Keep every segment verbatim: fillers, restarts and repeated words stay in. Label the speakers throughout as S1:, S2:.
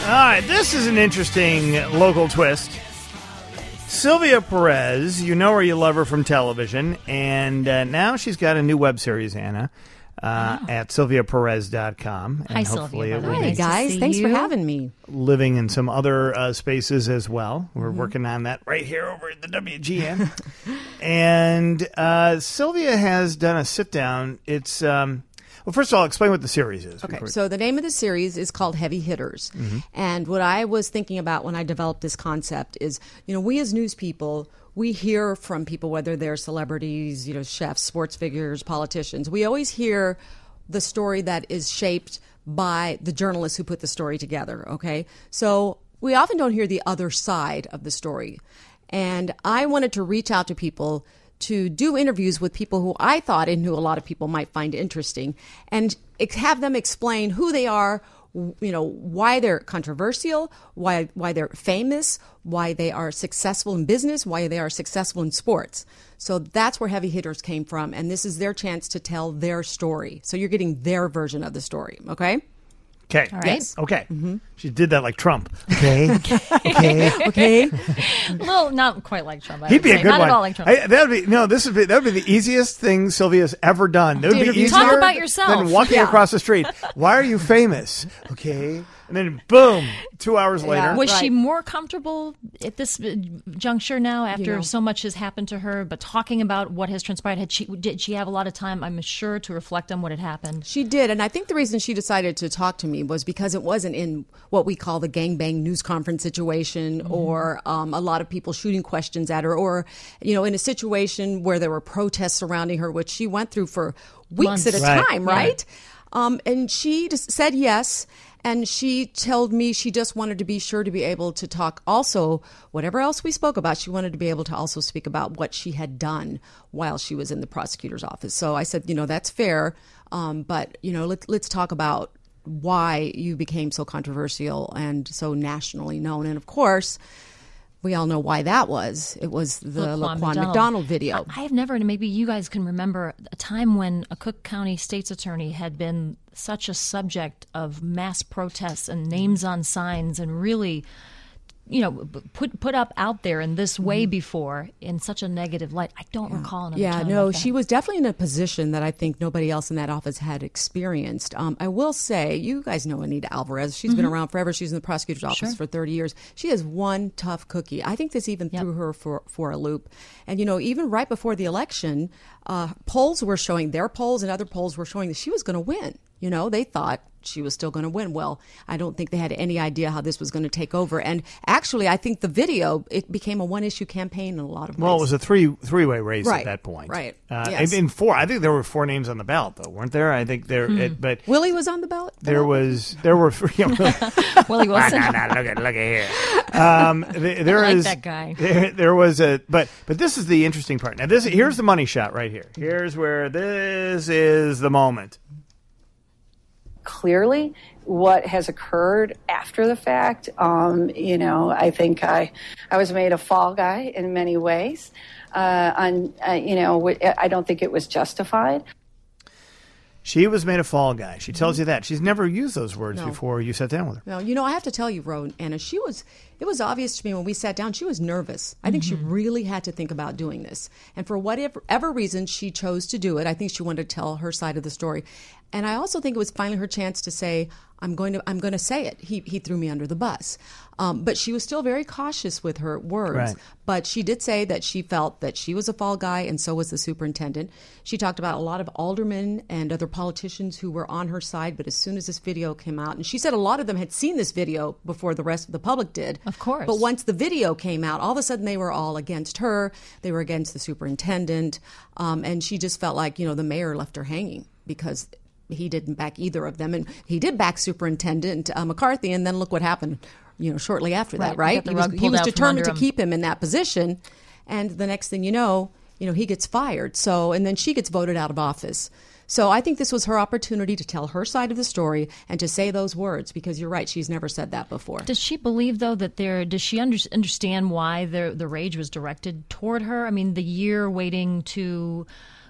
S1: All right, this is an interesting local twist. Sylvia Perez, you know her, you love her from television, and uh, now she's got a new web series, Anna, uh, oh. at sylvia perez dot com.
S2: Hi, Sylvia.
S3: Hi, guys. Thanks
S2: you.
S3: for having me.
S1: Living in some other uh, spaces as well. We're mm-hmm. working on that right here over at the W G N. and uh, Sylvia has done a sit-down. It's... Um, Well, first of all, explain what the series is.
S3: Okay, so the name of the series is called Heavy Hitters. Mm-hmm. And what I was thinking about when I developed this concept is, you know, we as news people, we hear from people, whether they're celebrities, you know, chefs, sports figures, politicians. We always hear the story that is shaped by the journalists who put the story together, okay? So we often don't hear the other side of the story. And I wanted to reach out to people to do interviews with people who I thought and who a lot of people might find interesting, and have them explain who they are, you know, why they're controversial, why why they're famous, why they are successful in business, why they are successful in sports. So that's where Heavy Hitters came from, and this is their chance to tell their story. So you're getting their version of the story, okay?
S1: Okay.
S2: All right.
S1: Yes. Okay. Mm-hmm. She did that like Trump. Okay. okay.
S3: Okay.
S2: Well, not quite like Trump. I
S1: He'd be
S2: say.
S1: a good
S2: not
S1: one.
S2: At all like Trump.
S1: I, that would be no. This would be that would be the easiest thing Sylvia's ever done. That would be easier
S2: Talk about yourself.
S1: than walking
S3: Yeah.
S1: across the street. Why are you famous? Okay. And then boom, two hours later.
S3: Yeah.
S2: Was
S3: Right.
S2: she more comfortable at this uh, juncture now after
S3: You know.
S2: so much has happened to her? But talking about what has transpired, had she did she have a lot of time, I'm sure, to reflect on what had happened?
S3: She did, and I think the reason she decided to talk to me was because it wasn't in what we call the gangbang news conference situation, mm-hmm. or um, a lot of people shooting questions at her, or you know, in a situation where there were protests surrounding her, which she went through for weeks
S2: Months.
S3: at a
S1: Right.
S3: time, right? Um, and she just said yes. And she told me she just wanted to be sure to be able to talk also, whatever else we spoke about, she wanted to be able to also speak about what she had done while she was in the prosecutor's office. So I said, you know, that's fair. Um, but, you know, let, let's talk about why you became so controversial and so nationally known. And of course, we all know why that was. It was the
S2: Laquan
S3: Laquan
S2: McDonald.
S3: McDonald video.
S2: I have never, and maybe you guys can remember, a time when a Cook County state's attorney had been such a subject of mass protests and names on signs and really, you know, put put up out there in this way before in such a negative light. I don't
S3: Yeah.
S2: recall another
S3: Yeah,
S2: time
S3: no,
S2: like that.
S3: she was definitely in a position that I think nobody else in that office had experienced. Um, I will say, you guys know Anita Alvarez. She's been around forever. She's in the prosecutor's office
S2: Sure.
S3: for thirty years. She is one tough cookie. I think this even
S2: Yep.
S3: threw her for, for a loop. And, you know, even right before the election, uh, polls were showing, their polls and other polls were showing that she was going to win. You know, they thought she was still going to win. Well, I don't think they had any idea how this was going to take over. And actually, I think the video, it became a one-issue campaign in a lot of ways.
S1: Well, it was a three three way race
S3: Right,
S1: at that point.
S3: right,
S1: Uh,
S3: yes.
S1: and, and four. I think there were four names on the ballot, though, weren't there? I think there. It, but
S3: Willie was on the ballot?
S1: there was there were. You know,
S2: Willie Wilson.
S1: no, no, look at look at here. Um, th- there
S2: I like
S1: is-
S2: that guy.
S1: There, there was a, but but this is the interesting part. Now, this here's the money shot right here. Here's where this is the moment.
S4: Clearly what has occurred after the fact. Um, you know, I think I, I was made a fall guy in many ways. Uh, on, uh, you know, I don't think it was justified.
S1: She was made a fall guy. She tells you that. She's never used those words
S3: No.
S1: before you sat down with her.
S3: No, you know, I have to tell you, Ro, Anna, she was, it was obvious to me when we sat down, she was nervous. I think she really had to think about doing this. And for whatever ever reason she chose to do it, I think she wanted to tell her side of the story. And I also think it was finally her chance to say, I'm going to I'm going to say it. He he threw me under the bus. Um, but she was still very cautious with her words.
S1: Right.
S3: But she did say that she felt that she was a fall guy and so was the superintendent. She talked about a lot of aldermen and other politicians who were on her side. But as soon as this video came out, and she said a lot of them had seen this video before the rest of the public did.
S2: Of course.
S3: But once the video came out, all of a sudden they were all against her. They were against the superintendent. Um, and she just felt like, you know, the mayor left her hanging because he didn't back either of them. And he did back Superintendent uh, McCarthy. And then look what happened, you know, shortly after that,
S2: Right.
S3: right?
S2: Got the
S3: He was,
S2: rug
S3: he
S2: pulled
S3: was
S2: out from
S3: determined to
S2: under him.
S3: keep him in that position. And the next thing you know, you know, he gets fired. So, and then she gets voted out of office. So I think this was her opportunity to tell her side of the story and to say those words, because you're right, she's never said that before.
S2: Does she believe, though, that there, does she under, understand why the, the rage was directed toward her? I mean, the year waiting to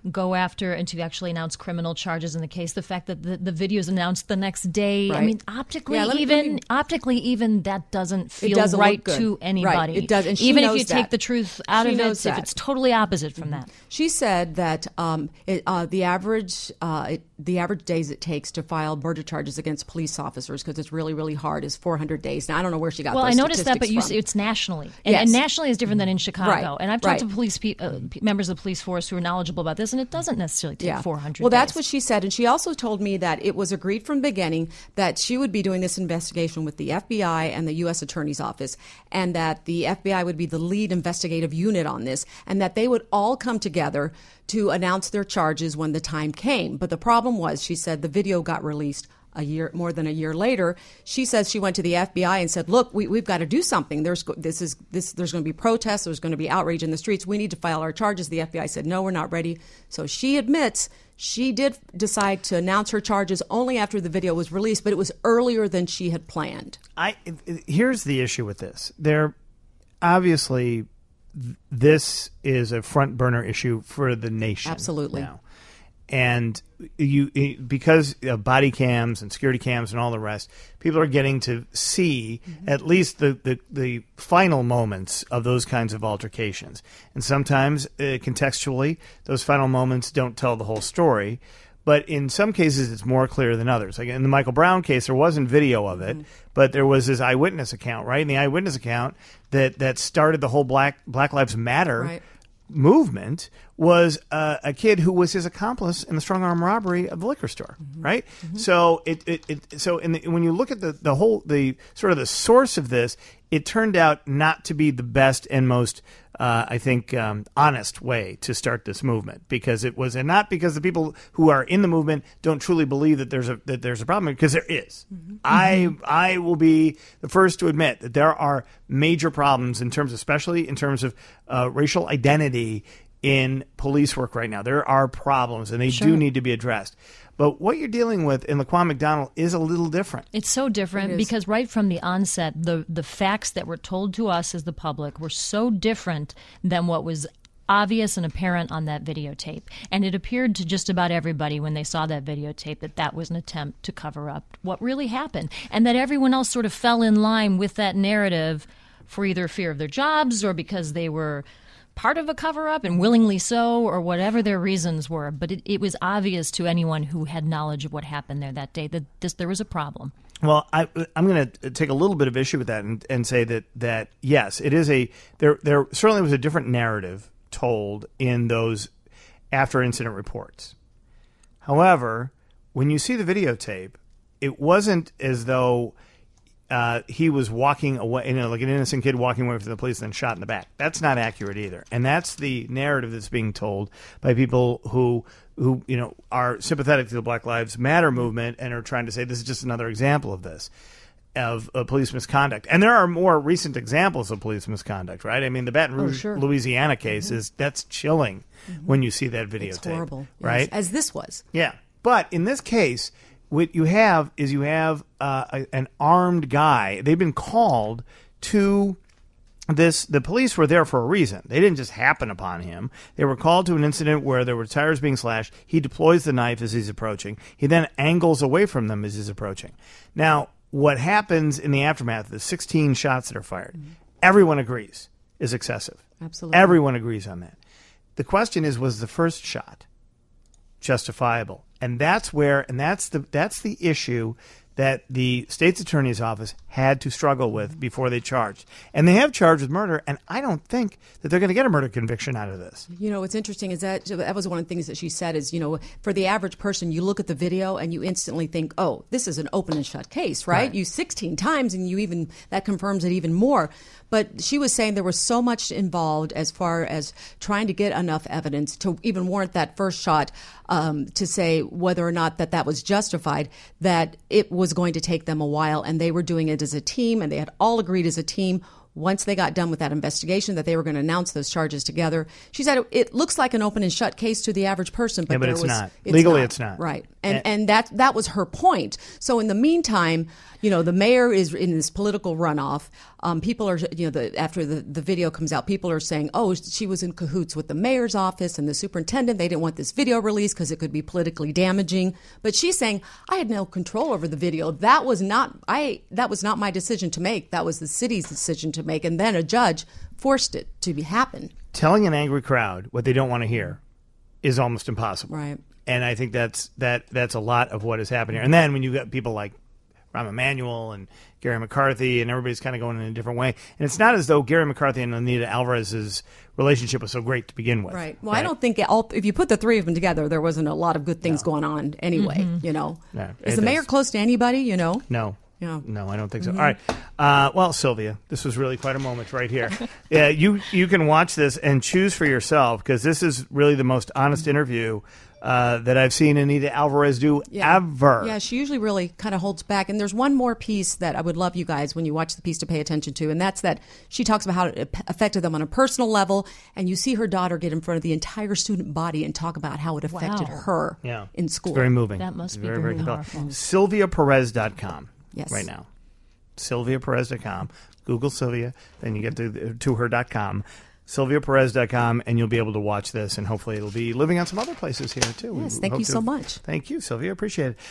S2: go after and to actually announce criminal charges in the case. The fact that the, the video is announced the next day.
S3: Right.
S2: I mean, optically,
S3: Yeah, let me-
S2: even
S3: let me-
S2: optically, even that doesn't feel
S3: doesn't look
S2: right
S3: good.
S2: to anybody.
S3: Right. It does, and she
S2: even if
S3: knows
S2: you take
S3: that.
S2: the truth out
S3: She
S2: of it,
S3: knows
S2: if
S3: that.
S2: it's totally opposite from that.
S3: She said that um, it, uh, the average uh, it, the average days it takes to file murder charges against police officers, because it's really really hard, is four hundred days. Now I don't know where she got.
S2: Well,
S3: those
S2: I noticed that, but you
S3: statistics
S2: say
S3: from.
S2: it's nationally, and,
S3: Yes.
S2: and nationally is different than in Chicago.
S3: Right.
S2: And I've talked
S3: Right.
S2: to police pe- uh, p- members of the police force who are knowledgeable about this, and it doesn't necessarily take four hundred.
S3: Well, that's
S2: days.
S3: what she said. And she also told me that it was agreed from the beginning that she would be doing this investigation with the F B I and the U S Attorney's Office, and that the F B I would be the lead investigative unit on this, and that they would all come together to announce their charges when the time came. But the problem was, she said, the video got released a year, more than a year later. She says she went to the F B I and said, "Look, we, we've got to do something. There's go- this is this. There's going to be protests. There's going to be outrage in the streets. We need to file our charges." The F B I said, "No, we're not ready." So she admits she did decide to announce her charges only after the video was released, but it was earlier than she had planned.
S1: I here's the issue with this. There, obviously, th- this is a front burner issue for the nation.
S3: Absolutely.
S1: now. And you, because of body cams and security cams and all the rest, people are getting to see mm-hmm. at least the, the, the final moments of those kinds of altercations. And sometimes, uh, contextually, those final moments don't tell the whole story. But in some cases, it's more clear than others. Like in the Michael Brown case, there wasn't video of it, mm-hmm. but there was his eyewitness account, right? And the eyewitness account that, that started the whole Black Black Lives Matter
S3: Right.
S1: movement was uh, a kid who was his accomplice in the strong arm robbery of the liquor store, mm-hmm. right? Mm-hmm. So it, it, it so in the, when you look at the, the whole the sort of the source of this, it turned out not to be the best and most uh, I think um, honest way to start this movement, because it was, and not because the people who are in the movement don't truly believe that there's a that there's a problem, because there is. Mm-hmm. I I will be the first to admit that there are major problems in terms, especially in terms of uh, racial identity in police work right now. There are problems, and they
S2: Sure.
S1: do need to be addressed. But what you're dealing with in Laquan McDonald is a little different.
S2: It's so different
S3: It is.
S2: because right from the onset, the the facts that were told to us as the public were so different than what was obvious and apparent on that videotape. And it appeared to just about everybody when they saw that videotape that that was an attempt to cover up what really happened, and that everyone else sort of fell in line with that narrative for either fear of their jobs or because they were part of a cover-up, and willingly so, or whatever their reasons were. But it, it was obvious to anyone who had knowledge of what happened there that day that this, there was a problem.
S1: Well, I, I'm going to take a little bit of issue with that and, and say that, that yes, it is a there. There certainly was a different narrative told in those after incident reports. However, when you see the videotape, it wasn't as though uh, he was walking away, you know, like an innocent kid walking away from the police and then shot in the back. That's not accurate either, and that's the narrative that's being told by people who. who, you know, are sympathetic to the Black Lives Matter movement and are trying to say this is just another example of this, of uh, police misconduct. And there are more recent examples of police misconduct, right? I mean, the Baton Rouge,
S3: Oh, sure.
S1: Louisiana case is, that's chilling mm-hmm. when you see that videotape.
S3: It's horrible.
S1: Right?
S3: Yes, as this was.
S1: Yeah. But in this case, what you have is you have uh, a, an armed guy. They've been called to this. The police were there for a reason. They didn't just happen upon him. They were called to an incident where there were tires being slashed. He deploys the knife as he's approaching. He then angles away from them as he's approaching. Now, what happens in the aftermath, the sixteen shots that are fired, mm-hmm. everyone agrees is excessive.
S3: Absolutely.
S1: Everyone agrees on that. The question is, was the first shot justifiable? And that's where, and that's the that's the issue that the state's attorney's office had to struggle with before they charged. And they have charged with murder, and I don't think that they're going to get a murder conviction out of this.
S3: You know, what's interesting is that that was one of the things that she said is, you know, for the average person, you look at the video and you instantly think, oh, this is an open and shut case, right?
S1: Right.
S3: You sixteen times and you even, that confirms it even more. But she was saying there was so much involved as far as trying to get enough evidence to even warrant that first shot, um, to say whether or not that that was justified, that it was going to take them a while, and they were doing it as a team, and they had all agreed as a team once they got done with that investigation that they were going to announce those charges together. She said it, it looks like an open and shut case to the average person, but,
S1: Yeah, but
S3: there
S1: it's
S3: was,
S1: not.
S3: it's
S1: Legally,
S3: not.
S1: it's not.
S3: Right. And
S1: And-
S3: and that that was her point. So in the meantime, you know, the mayor is in this political runoff. Um, people are, you know, the, after the, the video comes out, people are saying, oh, she was in cahoots with the mayor's office and the superintendent. They didn't want this video released because it could be politically damaging. But she's saying, I had no control over the video. That was not I. That was not my decision to make. That was the city's decision to make. And then a judge forced it to be happen.
S1: Telling an angry crowd what they don't want to hear is almost impossible.
S3: Right.
S1: And I think that's that that's a lot of what has happened here. And then when you got people like Rahm Emanuel and Gary McCarthy and everybody's kind of going in a different way. And it's not as though Gary McCarthy and Anita Alvarez's relationship was so great to begin with.
S3: Right. Well, I don't think all, if you put the three of them together, there wasn't a lot of good things going on anyway, you know.
S1: No,
S3: Is
S1: it
S3: the mayor
S1: is.
S3: close to anybody, you know?
S1: No.
S3: Yeah.
S1: No, I don't think so. All right. Uh, well, Sylvia, this was really quite a moment right here. Yeah, you you can watch this and choose for yourself because this is really the most honest interview uh, that I've seen Anita Alvarez do
S3: Yeah.
S1: ever.
S3: Yeah, she usually really kind of holds back. And there's one more piece that I would love you guys, when you watch the piece, to pay attention to, and that's that she talks about how it affected them on a personal level, and you see her daughter get in front of the entire student body and talk about how it affected
S2: Wow.
S3: her
S1: Yeah.
S3: in school.
S1: It's very moving.
S2: That must
S1: It's
S2: be
S1: very,
S2: very
S1: very
S2: powerful.
S1: compelling. Sylvia Perez dot com
S3: Yes.
S1: right now. Sylvia Perez dot com. Google Sylvia, then you get to, to her dot com. Sylvia Perez dot com, and you'll be able to watch this, and hopefully it'll be living on some other places here, too.
S3: Yes,
S1: We
S3: thank
S1: hope
S3: you
S1: to-
S3: so much.
S1: Thank you, Sylvia. Appreciate it.